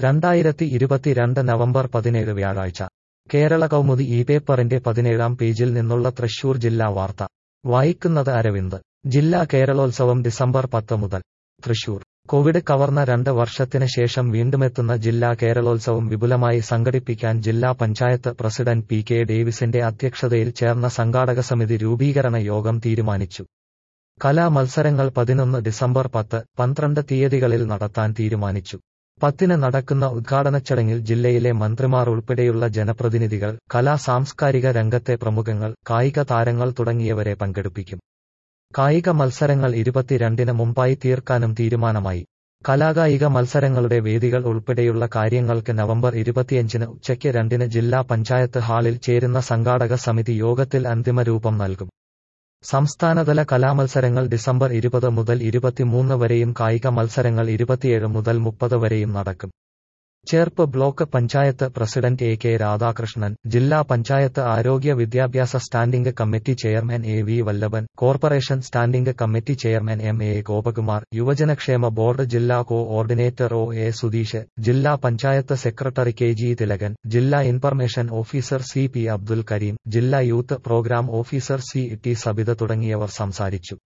2022 November 17 വ്യാഴാഴ്ച കേരള കൗമുദി ഈ പേപ്പറിന്റെ 17-ാം പേജിൽ നിന്നുള്ള തൃശൂർ ജില്ലാ വാർത്ത വായിക്കുന്നത് അരവിന്ദ്. ജില്ലാ കേരളോത്സവം ഡിസംബർ 10 മുതൽ. തൃശൂർ കോവിഡ് കവർന്ന 2 വർഷത്തിന് ശേഷം വീണ്ടുമെത്തുന്ന ജില്ലാ കേരളോത്സവം വിപുലമായി സംഘടിപ്പിക്കാൻ ജില്ലാ പഞ്ചായത്ത് പ്രസിഡന്റ് പി.കെ. ഡേവിസിന്റെ അധ്യക്ഷതയിൽ ചേർന്ന സംഘാടക സമിതി രൂപീകരണ യോഗം തീരുമാനിച്ചു. കലാ മത്സരങ്ങൾ 11 ഡിസംബർ 10, 12 തീയതികളിൽ നടത്താൻ തീരുമാനിച്ചു. 10-ന് നടക്കുന്ന ഉദ്ഘാടനച്ചടങ്ങിൽ ജില്ലയിലെ മന്ത്രിമാർ ഉൾപ്പെടെയുള്ള ജനപ്രതിനിധികൾ, സാംസ്കാരിക രംഗത്തെ പ്രമുഖങ്ങൾ, കായിക താരങ്ങൾ തുടങ്ങിയവരെ പങ്കെടുപ്പിക്കും. കായിക മത്സരങ്ങൾ 22-ന് മുമ്പായി തീർക്കാനും തീരുമാനമായി. കലാകായിക മത്സരങ്ങളുടെ വേദികൾ ഉൾപ്പെടെയുള്ള കാര്യങ്ങൾക്ക് നവംബർ 25-ന് ഉച്ചയ്ക്ക് 2-ന് ജില്ലാ പഞ്ചായത്ത് ഹാളിൽ ചേരുന്ന സംഘാടക സമിതി യോഗത്തിൽ അന്തിമ രൂപം നൽകും. സംസ്ഥാനതല കലാമത്സരങ്ങൾ ഡിസംബർ 20 മുതൽ 23 വരെയും കായിക മത്സരങ്ങൾ 27 മുതൽ 30 വരെയും നടക്കും. Cherpu block panchayat president A. K. Radhakrishnan, ജില്ലാ പഞ്ചായത്ത് ആരോഗ്യ വിദ്യാഭ്യാസ standing committee chairman A. V. Vallabhan, corporation standing committee chairman M. A. Gopakumar, യുവജനക്ഷേമ ബോർഡ് ജില്ലാ കോ-ഓർഡിനേറ്റർ ഒ. എ. സുധീഷ്, ജില്ലാ panchayat secretary K. G. Thilakan, ജില്ലാ information officer C. P. Abdul Kareem, ജില്ലാ youth programme officer C. T. Sabitha തുടങ്ങിയവർ സംസാരിച്ചു.